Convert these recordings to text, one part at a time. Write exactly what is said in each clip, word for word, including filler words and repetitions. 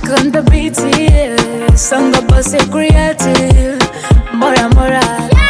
Shook on the beat, yeah. Song about security. Mora mora.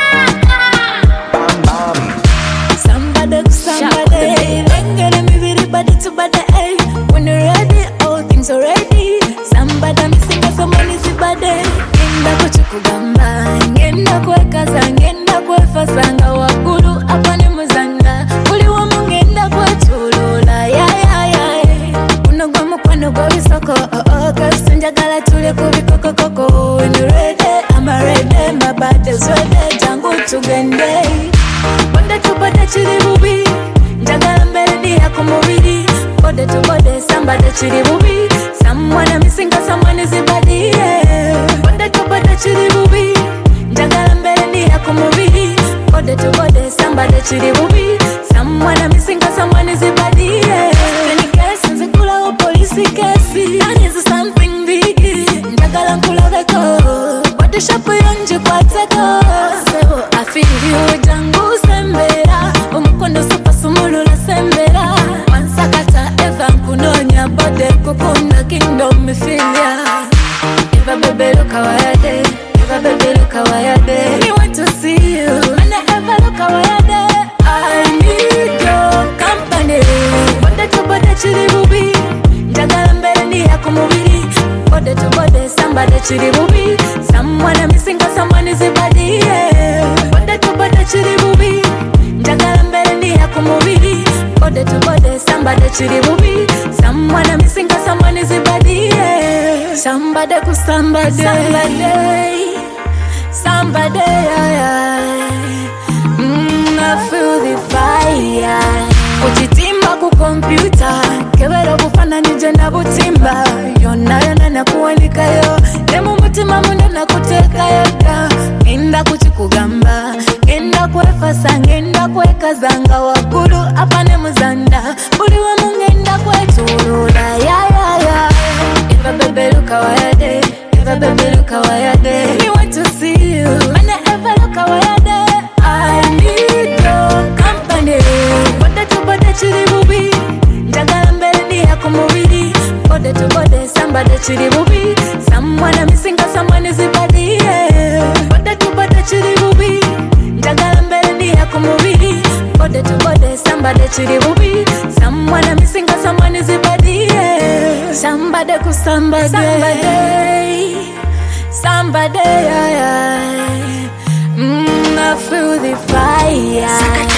Somebody, somebody. Lengere mi viri body to body, eh. When you're ready, all things are ready. Somebody missing a somebody si body. Ngenda kuchukugamba, ngenda kwekaza, ngenda kwefasanga wakulu apane muzanga. Kuli wa mungenda kwetulula, ya ya ya. Unogwa mukwano gwa bisoko, oh oh. Cause njagala tule kubikoko koko. When you're ready, I'm ready. My body's ready, jangu tugende. Bode to bode chiri bubi, njagala mbele ni yako mubiri. Bode to bode samba de chiri bubi. Someone I'm missing, cause someone is a body, yeah. Bode to bode chiri bubi, njagala mbele ni yako mubiri. Bode to bode samba de chiri bubi. Someone I'm missing, cause someone is a body, yeah. Any case, nze kula o police case. That is something big, njagala nkula veko. Bode shop yonji kwa teko. So I feel you jangu sembera. Umukondo supa sumulula sembera. Mansakata eva nkunonya bode kukunda kingdom me feel ya. Eva bebe look how I dey. Eva bebe look how I dey. Me want to see you. And I ever look how I dey. I need your company. Bode to bode chiri bubi. Njagala mbele ni yako mubiri. Bode to bode samba de chiri bubi. Someone I'm missing, cause someone is a body, yeah. Bode to bode chiri bubi. Njagala mbele ni yako mubiri. Bode to bode samba de chiri bubi. Someone I'm missing, cause someone is a body, yeah. Somebody ku somebody, somebody, somebody, yeah, yeah. Mm, I feel the fire. Uchitimba ku computer, kebero kufana nije na butimba. Yona yona na kuwalika yo, nemu mutima mundu na kuteka yoda. Ngenda kuchikugamba, ngenda kwefasa, ngenda kwekazanga wakulu apane muzanda. Buli wa mungenda kwetulula, ya ya ya. Eva bebe look how I dey, Eva bebe look how I dey. Me want to see you, and I ever look how I dey. I need your company. Bode to bode chiri bubi, njagala mbele ni yako mubiri. Bode to bode samba de chiri bubi. Someone I'm missing, cause someone is a body, yeah. Bode to bode chiri bubi, njagala mbele ni yako mubiri. Bode to bode samba de chiri bubi. Someone I'm missing, cause someone is a body, yeah. Somebody ku somebody, somebody, somebody, yeah, yeah. Mm, I feel the fire.